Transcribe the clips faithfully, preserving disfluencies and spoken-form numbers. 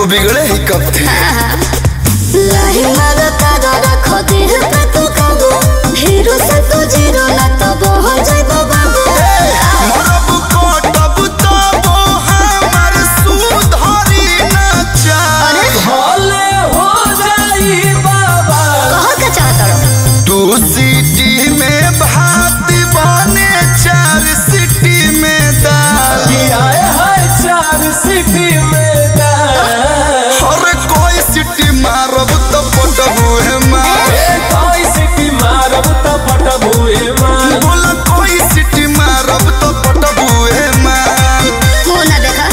बिगड़े ही कब थे। लाही मारता रखो दिल पे तू काबू, हीरो से तू जीरो ना तो हो जाइबो बाबू। मरब कोटब तब हमर सुधरी न चाल, भले हो जाई बाबा। कहो के चाहत रहो दू सिटी में भात बने चार सिटी में दाल। आए हाय चार सिटी में दाल। हर कोई सिटी मारब तो पटबू है मार, कोई सिटी मारब तो पटबू है मार। बोला कोई सिटी मारब तो पटबू है मार। मुंह ना देखा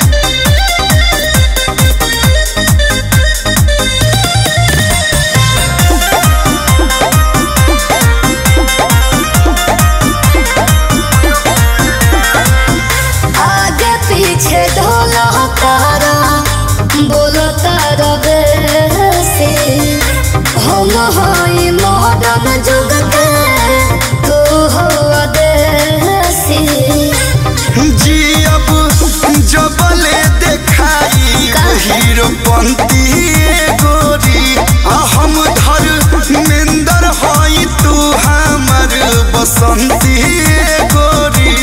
आगे पीछे ढोला तारा बोलो तारा बेसी, हम होई मॉडर्न जुग के तू हो देसी। जी अब जबले देखाई हीरो पंती गोरी, आ हम धर्मेंद्र हई तू हमर बसंती गोरी।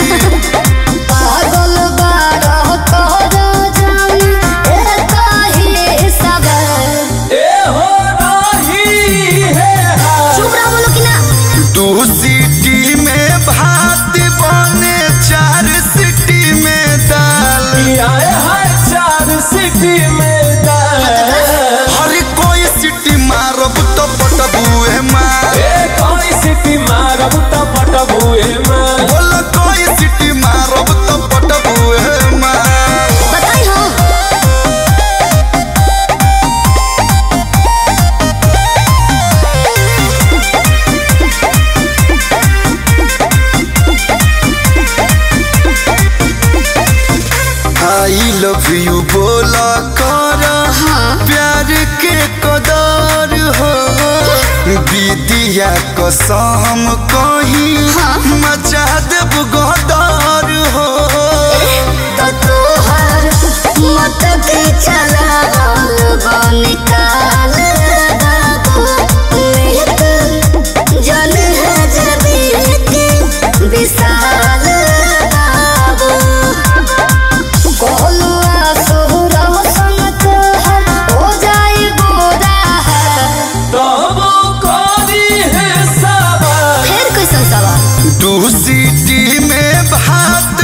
पागल बारह तोरा जान ए काहे सबर। ए हो रही है हाल। चुप रहो बोलो कि ना। दू सिटी में भात बने चार सिटी में दाल। आए हाय चार सिटी में दाल। हर कोई सिटी मारब तो पटबू है मार, ए कोई सिटी मारब तो पटबू है मार। बोला कोई सिटी मारब तो पटबू है मार। बताई हो आई लव यू बोला कर प्यार के कदर हो, विदिया कसम कहीं मचा देब गदर हो। तो तोहर मत के चला निकाल बाबू, निहित जन है जबी के विशाल बाबू। कोलुआ सोहरा संग तोहर हो जाई गोरा है। तब करी है सवाल। फिर कैसन सवाल। दू सिटी में भात